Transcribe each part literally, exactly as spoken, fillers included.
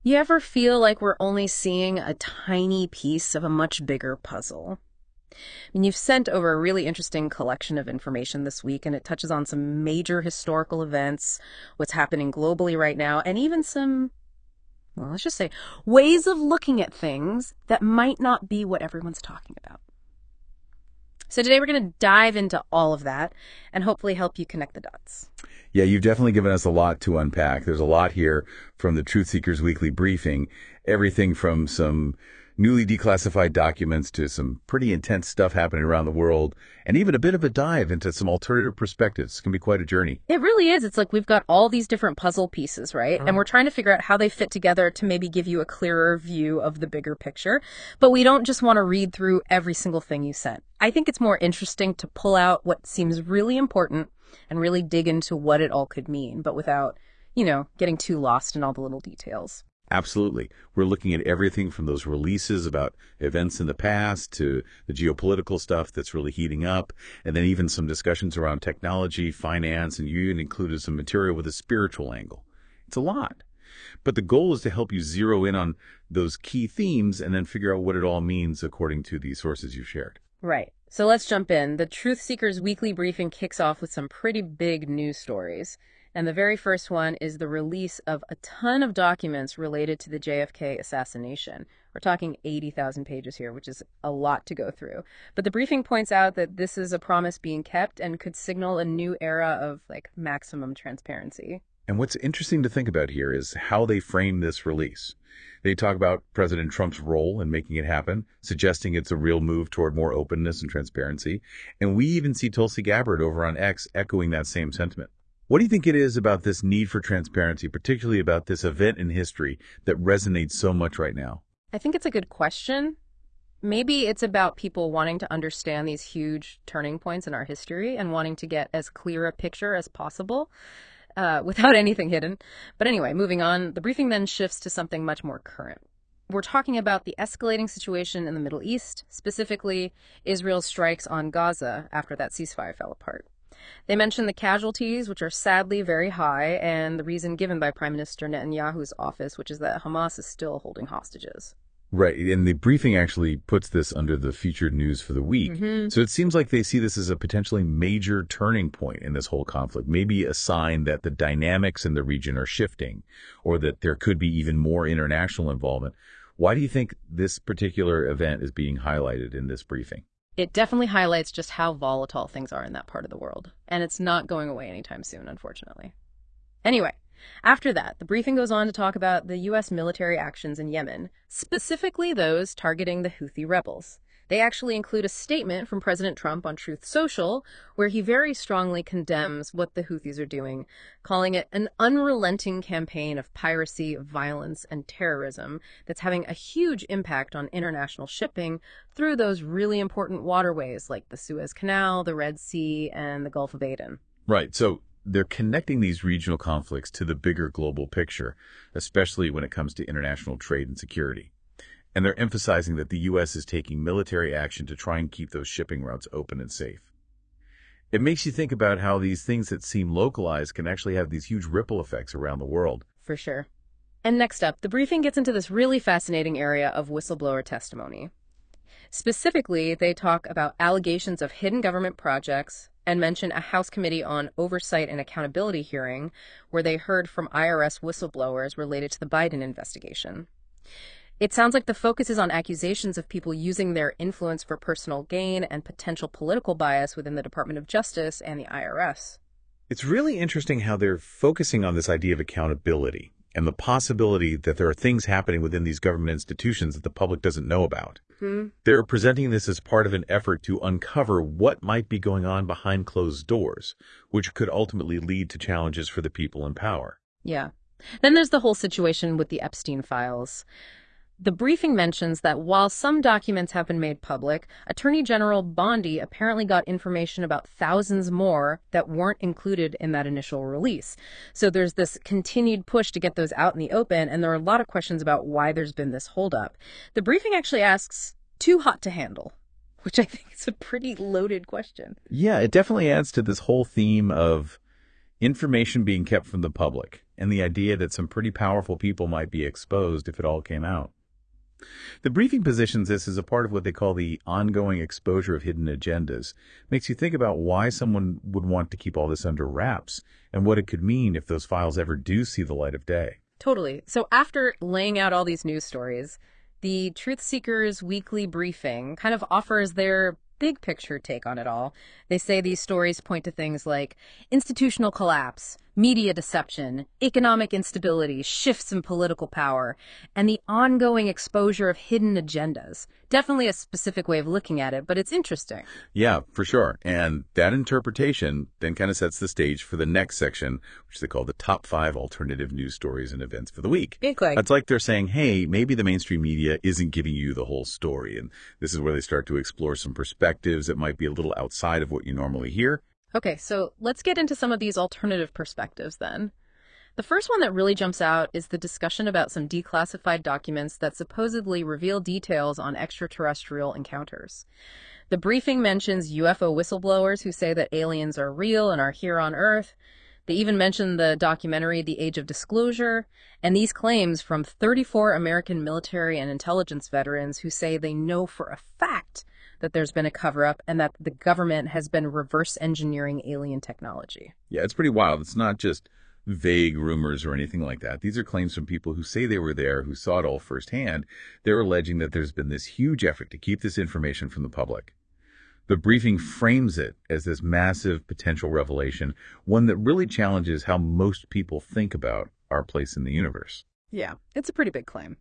You ever feel like we're only seeing a tiny piece of a much bigger puzzle? I mean, you've sent over a really interesting collection of information this week, and it touches on some major historical events, what's happening globally right now, and even some, well, let's just say, ways of looking at things that might not be what everyone's talking about. So today we're going to dive into all of that and hopefully help you connect the dots. Yeah, you've definitely given us a lot to unpack. There's a lot here from the Truth Seekers Weekly Briefing, everything from some newly declassified documents to some pretty intense stuff happening around the world, and even a bit of a dive into some alternative perspectives. It can be quite a journey. It really is. It's like we've got all these different puzzle pieces, right? Mm. And we're trying to figure out how they fit together to maybe give you a clearer view of the bigger picture. But we don't just want to read through every single thing you sent. I think it's more interesting to pull out what seems really important and really dig into what it all could mean, but without, you know, getting too lost in all the little details. Absolutely. We're looking at everything from those releases about events in the past to the geopolitical stuff that's really heating up, and then even some discussions around technology, finance, and you even included some material with a spiritual angle. It's a lot. But the goal is to help you zero in on those key themes and then figure out what it all means according to the sources you've shared. Right. So let's jump in. The Truth Seekers Weekly Briefing kicks off with some pretty big news stories. And the very first one is the release of a ton of documents related to the J F K assassination. We're talking eighty thousand pages here, which is a lot to go through. But the briefing points out that this is a promise being kept and could signal a new era of like maximum transparency. And what's interesting to think about here is how they frame this release. They talk about President Trump's role in making it happen, suggesting it's a real move toward more openness and transparency. And we even see Tulsi Gabbard over on X echoing that same sentiment. What do you think it is about this need for transparency, particularly about this event in history, that resonates so much right now? I think it's a good question. Maybe it's about people wanting to understand these huge turning points in our history and wanting to get as clear a picture as possible uh, without anything hidden. But anyway, moving on, the briefing then shifts to something much more current. We're talking about the escalating situation in the Middle East, specifically Israel's strikes on Gaza after that ceasefire fell apart. They mention the casualties, which are sadly very high, and the reason given by Prime Minister Netanyahu's office, which is that Hamas is still holding hostages. Right, and the briefing actually puts this under the featured news for the week. Mm-hmm. So it seems like they see this as a potentially major turning point in this whole conflict, maybe a sign that the dynamics in the region are shifting, or that there could be even more international involvement. Why do you think this particular event is being highlighted in this briefing? It definitely highlights just how volatile things are in that part of the world. And it's not going away anytime soon, unfortunately. Anyway, after that, the briefing goes on to talk about the U S military actions in Yemen, specifically those targeting the Houthi rebels. They actually include a statement from President Trump on Truth Social, where he very strongly condemns what the Houthis are doing, calling it an unrelenting campaign of piracy, violence, and terrorism that's having a huge impact on international shipping through those really important waterways like the Suez Canal, the Red Sea, and the Gulf of Aden. Right. So they're connecting these regional conflicts to the bigger global picture, especially when it comes to international trade and security. And they're emphasizing that the U S is taking military action to try and keep those shipping routes open and safe. It makes you think about how these things that seem localized can actually have these huge ripple effects around the world. For sure. And next up, the briefing gets into this really fascinating area of whistleblower testimony. Specifically, they talk about allegations of hidden government projects and mention a House Committee on Oversight and Accountability hearing where they heard from I R S whistleblowers related to the Biden investigation. It sounds like the focus is on accusations of people using their influence for personal gain and potential political bias within the Department of Justice and the I R S. It's really interesting how they're focusing on this idea of accountability and the possibility that there are things happening within these government institutions that the public doesn't know about. Hmm. They're presenting this as part of an effort to uncover what might be going on behind closed doors, which could ultimately lead to challenges for the people in power. Yeah. Then there's the whole situation with the Epstein files. The briefing mentions that while some documents have been made public, Attorney General Bondi apparently got information about thousands more that weren't included in that initial release. So there's this continued push to get those out in the open, and there are a lot of questions about why there's been this holdup. The briefing actually asks, too hot to handle, which I think is a pretty loaded question. Yeah, it definitely adds to this whole theme of Information being kept from the public, and the idea that some pretty powerful people might be exposed if it all came out. The briefing positions this as a part of what they call the ongoing exposure of hidden agendas. Makes you think about why someone would want to keep all this under wraps and what it could mean if those files ever do see the light of day. Totally. So after laying out all these news stories, the Truth Seekers weekly briefing kind of offers their big picture take on it all. They say these stories point to things like institutional collapse, media deception, economic instability, shifts in political power, and the ongoing exposure of hidden agendas. Definitely a specific way of looking at it, but it's interesting. Yeah, for sure. And that interpretation then kind of sets the stage for the next section, which they call the top five alternative news stories and events for the week. Exactly. It's like they're saying, hey, maybe the mainstream media isn't giving you the whole story. And this is where they start to explore some perspectives that might be a little outside of what you normally hear. Okay, so let's get into some of these alternative perspectives then. The first one that really jumps out is the discussion about some declassified documents that supposedly reveal details on extraterrestrial encounters. The briefing mentions U F O whistleblowers who say that aliens are real and are here on Earth. They even mention the documentary The Age of Disclosure, and these claims from thirty-four American military and intelligence veterans who say they know for a fact that there's been a cover-up and that the government has been reverse engineering alien technology. Yeah, it's pretty wild. It's not just vague rumors or anything like that. These are claims from people who say they were there, who saw it all firsthand. They're alleging that there's been this huge effort to keep this information from the public. The briefing frames it as this massive potential revelation, one that really challenges how most people think about our place in the universe. Yeah, it's a pretty big claim.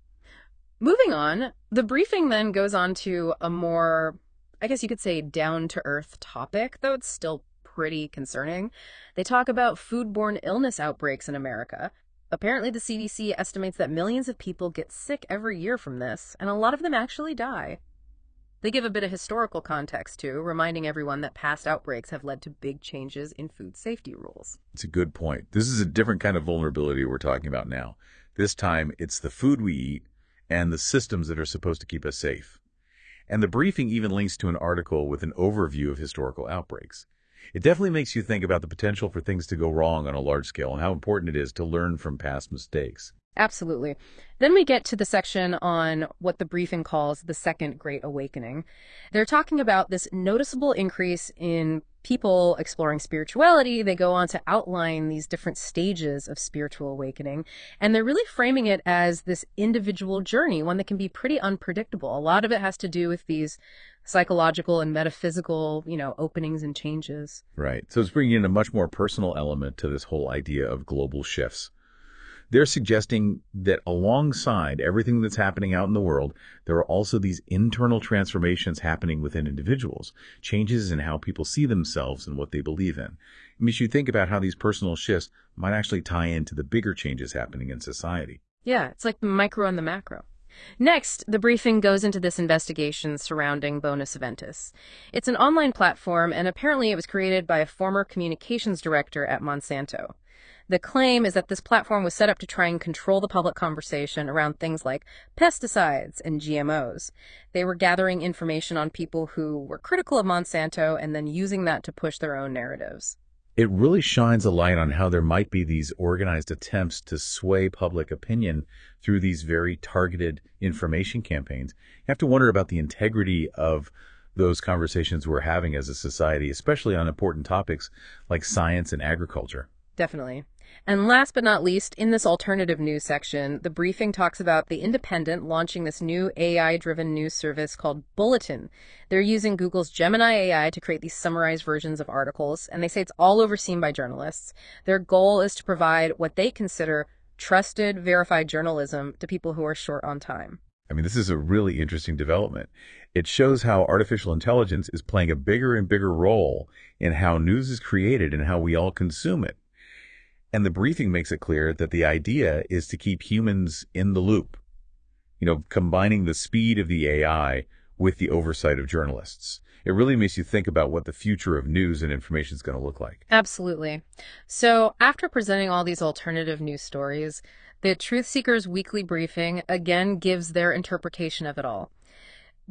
Moving on, the briefing then goes on to a more, I guess you could say, down-to-earth topic, though it's still pretty concerning. They talk about foodborne illness outbreaks in America. Apparently, the C D C estimates that millions of people get sick every year from this, and a lot of them actually die. They give a bit of historical context, too, reminding everyone that past outbreaks have led to big changes in food safety rules. It's a good point. This is a different kind of vulnerability we're talking about now. This time, it's the food we eat and the systems that are supposed to keep us safe. And the briefing even links to an article with an overview of historical outbreaks. It definitely makes you think about the potential for things to go wrong on a large scale and how important it is to learn from past mistakes. Absolutely. Then we get to the section on what the briefing calls the Second Great Awakening. They're talking about this noticeable increase in people exploring spirituality. They go on to outline these different stages of spiritual awakening, and they're really framing it as this individual journey, one that can be pretty unpredictable. A lot of it has to do with these psychological and metaphysical, you know, openings and changes. Right. So it's bringing in a much more personal element to this whole idea of global shifts. They're suggesting that alongside everything that's happening out in the world, there are also these internal transformations happening within individuals, changes in how people see themselves and what they believe in. It makes you think about how these personal shifts might actually tie into the bigger changes happening in society. Yeah, it's like the micro and the macro. Next, the briefing goes into this investigation surrounding Bonus Aventus. It's an online platform, and apparently it was created by a former communications director at Monsanto. The claim is that this platform was set up to try and control the public conversation around things like pesticides and G M Os. They were gathering information on people who were critical of Monsanto and then using that to push their own narratives. It really shines a light on how there might be these organized attempts to sway public opinion through these very targeted information campaigns. You have to wonder about the integrity of those conversations we're having as a society, especially on important topics like science and agriculture. Definitely. And last but not least, in this alternative news section, the briefing talks about The Independent launching this new A I-driven news service called Bulletin. They're using Google's Gemini A I to create these summarized versions of articles, and they say it's all overseen by journalists. Their goal is to provide what they consider trusted, verified journalism to people who are short on time. I mean, this is a really interesting development. It shows how artificial intelligence is playing a bigger and bigger role in how news is created and how we all consume it. And the briefing makes it clear that the idea is to keep humans in the loop, you know, combining the speed of the A I with the oversight of journalists. It really makes you think about what the future of news and information is going to look like. Absolutely. So after presenting all these alternative news stories, the Truth Seekers weekly briefing again gives their interpretation of it all.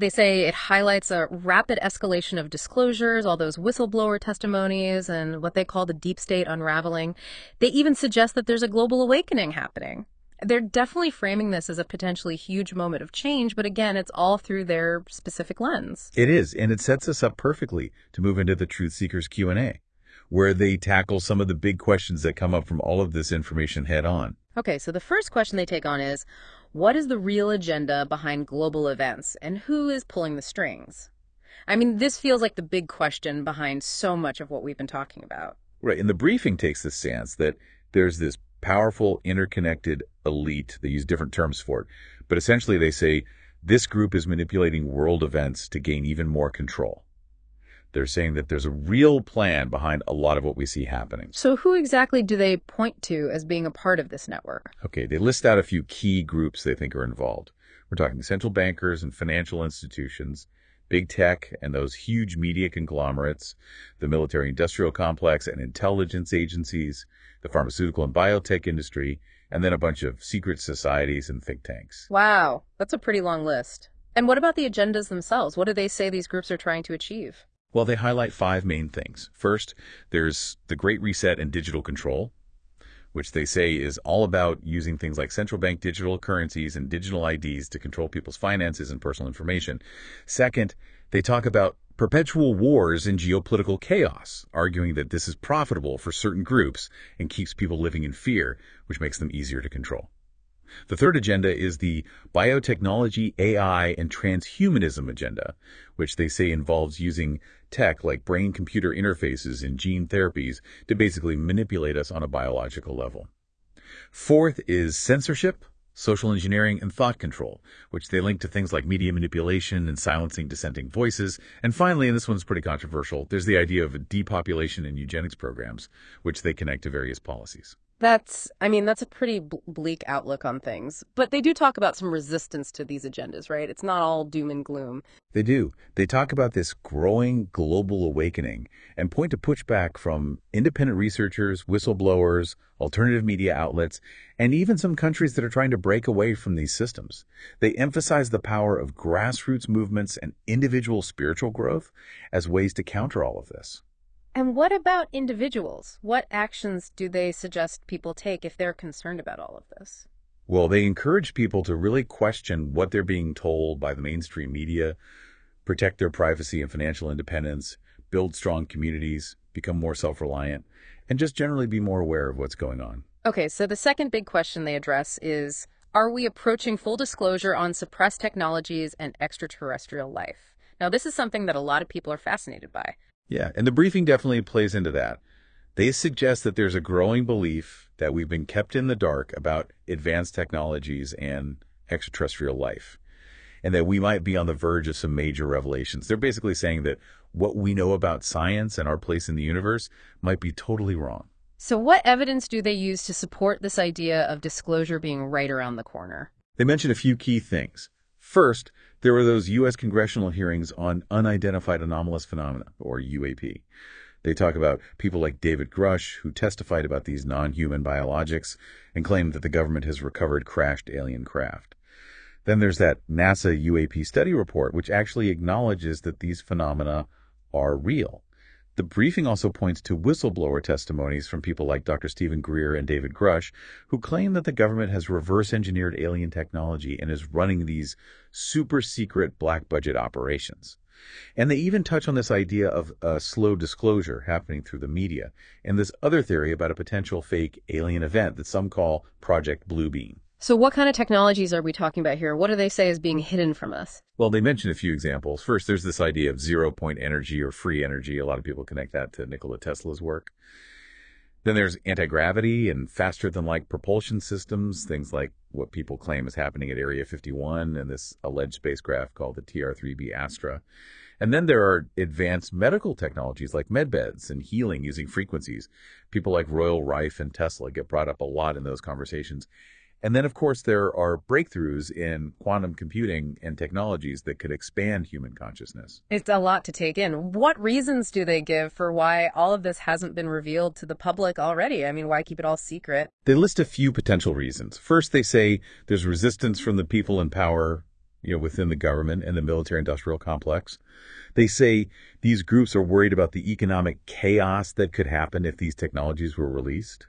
They say it highlights a rapid escalation of disclosures, all those whistleblower testimonies, and what they call the deep state unraveling. They even suggest that there's a global awakening happening. They're definitely framing this as a potentially huge moment of change, but again, it's all through their specific lens. It is, and it sets us up perfectly to move into the Truth Seekers Q and A, where they tackle some of the big questions that come up from all of this information head on. Okay, so the first question they take on is, what is the real agenda behind global events, and who is pulling the strings? I mean, this feels like the big question behind so much of what we've been talking about. Right, and the briefing takes the stance that there's this powerful, interconnected elite. They use different terms for it, but essentially they say this group is manipulating world events to gain even more control. They're saying that there's a real plan behind a lot of what we see happening. So who exactly do they point to as being a part of this network? Okay, they list out a few key groups they think are involved. We're talking central bankers and financial institutions, big tech and those huge media conglomerates, the military-industrial complex and intelligence agencies, the pharmaceutical and biotech industry, and then a bunch of secret societies and think tanks. Wow, that's a pretty long list. And what about the agendas themselves? What do they say these groups are trying to achieve? Well, they highlight five main things. First, there's the Great Reset and digital control, which they say is all about using things like central bank digital currencies and digital I Ds to control people's finances and personal information. Second, they talk about perpetual wars and geopolitical chaos, arguing that this is profitable for certain groups and keeps people living in fear, which makes them easier to control. The third agenda is the biotechnology, A I, and transhumanism agenda, which they say involves using tech like brain-computer interfaces and gene therapies to basically manipulate us on a biological level. Fourth is censorship, social engineering, and thought control, which they link to things like media manipulation and silencing dissenting voices. And finally, and this one's pretty controversial, there's the idea of depopulation and eugenics programs, which they connect to various policies. That's, I mean, that's a pretty bleak outlook on things. But they do talk about some resistance to these agendas, right? It's not all doom and gloom. They do. They talk about this growing global awakening and point to pushback from independent researchers, whistleblowers, alternative media outlets, and even some countries that are trying to break away from these systems. They emphasize the power of grassroots movements and individual spiritual growth as ways to counter all of this. And what about individuals? What actions do they suggest people take if they're concerned about all of this? Well, they encourage people to really question what they're being told by the mainstream media, protect their privacy and financial independence, build strong communities, become more self-reliant, and just generally be more aware of what's going on. Okay, so the second big question they address is, are we approaching full disclosure on suppressed technologies and extraterrestrial life? Now, this is something that a lot of people are fascinated by. Yeah, and the briefing definitely plays into that. They suggest that there's a growing belief that we've been kept in the dark about advanced technologies and extraterrestrial life, and that we might be on the verge of some major revelations. They're basically saying that what we know about science and our place in the universe might be totally wrong. So what evidence do they use to support this idea of disclosure being right around the corner? They mention a few key things. First, there were those U S congressional hearings on unidentified anomalous phenomena, or U A P. They talk about people like David Grush, who testified about these non-human biologics and claimed that the government has recovered crashed alien craft. Then there's that NASA U A P study report, which actually acknowledges that these phenomena are real. The briefing also points to whistleblower testimonies from people like Doctor Stephen Greer and David Grush, who claim that the government has reverse-engineered alien technology and is running these super-secret black-budget operations. And they even touch on this idea of a slow disclosure happening through the media, and this other theory about a potential fake alien event that some call Project Bluebeam. So what kind of technologies are we talking about here? What do they say is being hidden from us? Well, they mention a few examples. First, there's this idea of zero-point energy or free energy. A lot of people connect that to Nikola Tesla's work. Then there's anti-gravity and faster-than-light propulsion systems, things like what people claim is happening at Area fifty-one and this alleged spacecraft called the T R three B Astra. And then there are advanced medical technologies like medbeds and healing using frequencies. People like Royal Rife and Tesla get brought up a lot in those conversations. And then, of course, there are breakthroughs in quantum computing and technologies that could expand human consciousness. It's a lot to take in. What reasons do they give for why all of this hasn't been revealed to the public already? I mean, why keep it all secret? They list a few potential reasons. First, they say there's resistance from the people in power you know, within the government and the military-industrial complex. They say these groups are worried about the economic chaos that could happen if these technologies were released.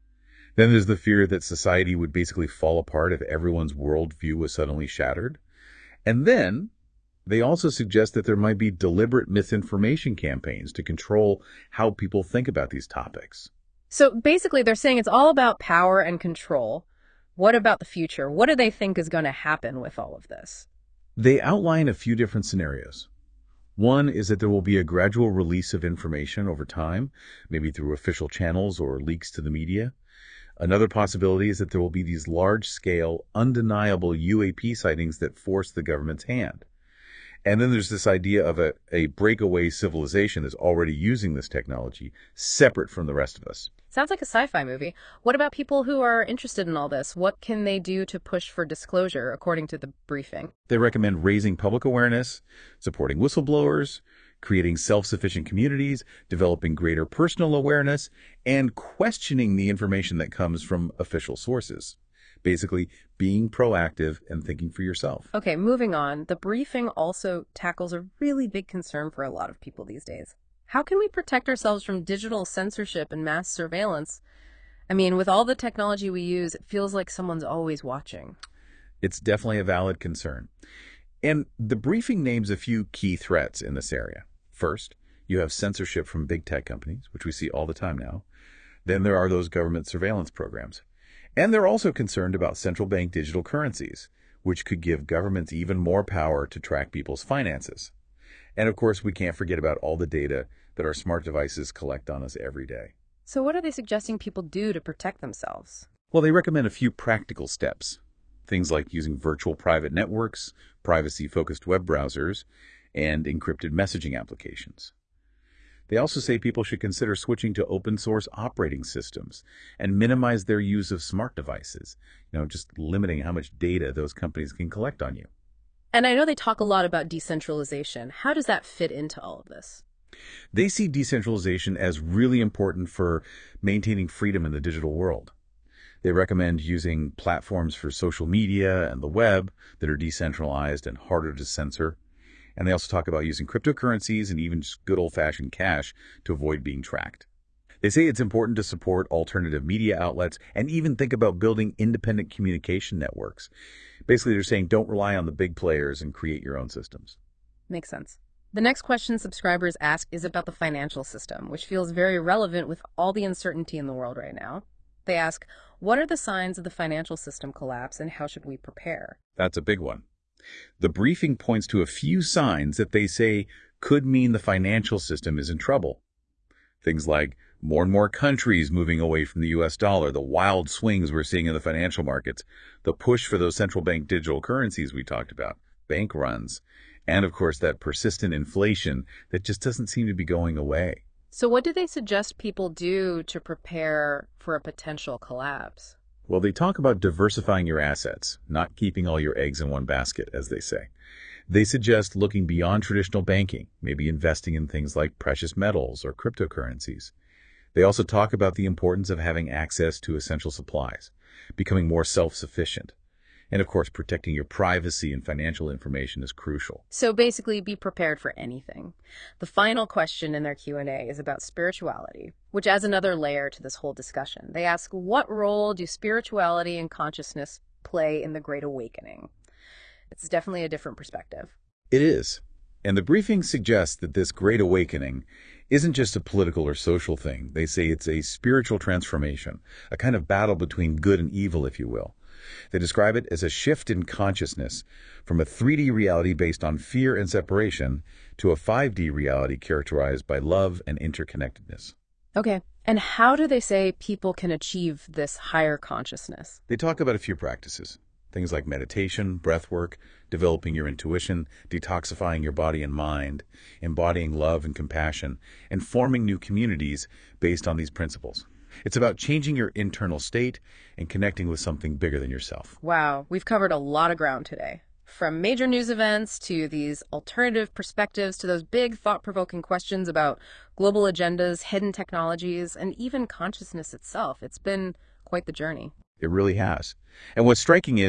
Then there's the fear that society would basically fall apart if everyone's worldview was suddenly shattered. And then they also suggest that there might be deliberate misinformation campaigns to control how people think about these topics. So basically, they're saying it's all about power and control. What about the future? What do they think is going to happen with all of this? They outline a few different scenarios. One is that there will be a gradual release of information over time, maybe through official channels or leaks to the media. Another possibility is that there will be these large-scale, undeniable U A P sightings that force the government's hand. And then there's this idea of a, a breakaway civilization that's already using this technology, separate from the rest of us. Sounds like a sci-fi movie. What about people who are interested in all this? What can they do to push for disclosure, according to the briefing? They recommend raising public awareness, supporting whistleblowers, creating self-sufficient communities, developing greater personal awareness, and questioning the information that comes from official sources. Basically, being proactive and thinking for yourself. Okay, moving on. The briefing also tackles a really big concern for a lot of people these days. How can we protect ourselves from digital censorship and mass surveillance? I mean, with all the technology we use, it feels like someone's always watching. It's definitely a valid concern. And the briefing names a few key threats in this area. First, you have censorship from big tech companies, which we see all the time now. Then there are those government surveillance programs. And they're also concerned about central bank digital currencies, which could give governments even more power to track people's finances. And of course, we can't forget about all the data that our smart devices collect on us every day. So what are they suggesting people do to protect themselves? Well, they recommend a few practical steps. Things like using virtual private networks, privacy-focused web browsers, and encrypted messaging applications. They also say people should consider switching to open-source operating systems and minimize their use of smart devices, you know, just limiting how much data those companies can collect on you. And I know they talk a lot about decentralization. How does that fit into all of this? They see decentralization as really important for maintaining freedom in the digital world. They recommend using platforms for social media and the web that are decentralized and harder to censor. And they also talk about using cryptocurrencies and even just good old-fashioned cash to avoid being tracked. They say it's important to support alternative media outlets and even think about building independent communication networks. Basically, they're saying don't rely on the big players and create your own systems. Makes sense. The next question subscribers ask is about the financial system, which feels very relevant with all the uncertainty in the world right now. They ask, what are the signs of the financial system collapse and how should we prepare? That's a big one. The briefing points to a few signs that they say could mean the financial system is in trouble. Things like more and more countries moving away from the U S dollar, the wild swings we're seeing in the financial markets, the push for those central bank digital currencies we talked about, bank runs, and of course that persistent inflation that just doesn't seem to be going away. So what do they suggest people do to prepare for a potential collapse? Well, they talk about diversifying your assets, not keeping all your eggs in one basket, as they say. They suggest looking beyond traditional banking, maybe investing in things like precious metals or cryptocurrencies. They also talk about the importance of having access to essential supplies, becoming more self-sufficient. And of course, protecting your privacy and financial information is crucial. So basically, be prepared for anything. The final question in their Q and A is about spirituality, which adds another layer to this whole discussion. They ask, what role do spirituality and consciousness play in the Great Awakening? It's definitely a different perspective. It is. And the briefing suggests that this Great Awakening isn't just a political or social thing. They say it's a spiritual transformation, a kind of battle between good and evil, if you will. They describe it as a shift in consciousness from a three D reality based on fear and separation to a five D reality characterized by love and interconnectedness. Okay. And how do they say people can achieve this higher consciousness? They talk about a few practices, things like meditation, breath work, developing your intuition, detoxifying your body and mind, embodying love and compassion, and forming new communities based on these principles. It's about changing your internal state and connecting with something bigger than yourself. Wow, we've covered a lot of ground today. From major news events to these alternative perspectives to those big thought-provoking questions about global agendas, hidden technologies, and even consciousness itself. It's been quite the journey. It really has. And what's striking is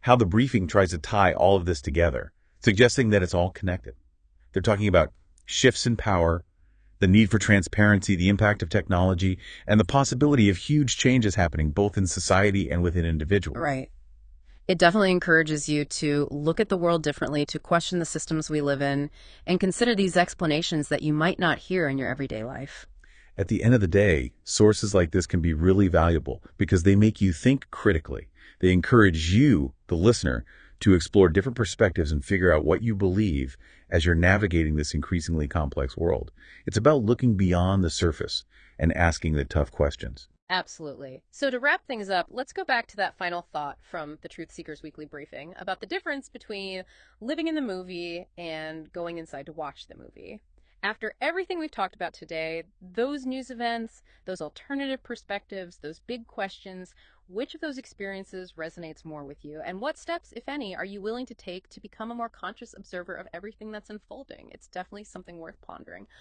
how the briefing tries to tie all of this together, suggesting that it's all connected. They're talking about shifts in power, the need for transparency, the impact of technology, and the possibility of huge changes happening both in society and within individuals. Right. It definitely encourages you to look at the world differently, to question the systems we live in, and consider these explanations that you might not hear in your everyday life. At the end of the day, sources like this can be really valuable because they make you think critically. They encourage you, the listener, to explore different perspectives and figure out what you believe as you're navigating this increasingly complex world. It's about looking beyond the surface and asking the tough questions. Absolutely. So to wrap things up, let's go back to that final thought from the Truth Seekers Weekly Briefing about the difference between living in the movie and going inside to watch the movie. After everything we've talked about today, those news events, those alternative perspectives, those big questions, which of those experiences resonates more with you? And what steps, if any, are you willing to take to become a more conscious observer of everything that's unfolding? It's definitely something worth pondering.